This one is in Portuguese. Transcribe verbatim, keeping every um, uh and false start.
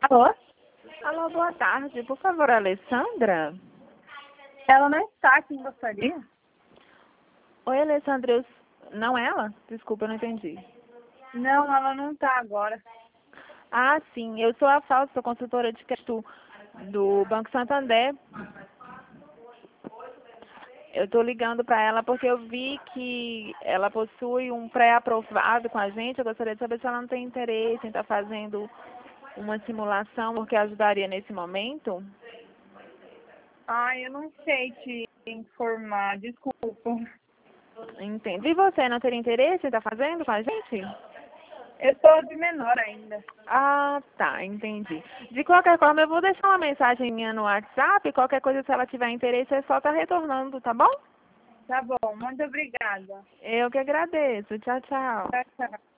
Alô? Alô, boa tarde. Por favor, Alessandra? Ela não está aqui, gostaria? Oi, Alessandra. Eu... Não ela? Desculpa, eu não entendi. Não, ela não está agora. Ah, sim. Eu sou a Fausto, sou consultora de crédito do Banco Santander. Eu estou ligando para ela porque eu vi que ela possui um pré-aprovado com a gente. Eu gostaria de saber se ela não tem interesse em estar fazendo uma simulação, porque ajudaria nesse momento. Ah, eu não sei te informar, desculpa. Entendo. E você não teria interesse em estar fazendo com a gente? Eu sou de menor ainda. Ah, tá, entendi. De qualquer forma, eu vou deixar uma mensagem minha no WhatsApp. Qualquer coisa, se ela tiver interesse, é só estar retornando, tá bom? Tá bom, muito obrigada. Eu que agradeço. Tchau, tchau. Tchau, tchau.